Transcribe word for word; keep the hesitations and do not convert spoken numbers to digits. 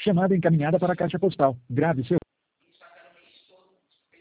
Chamada encaminhada para a caixa postal. Grave seu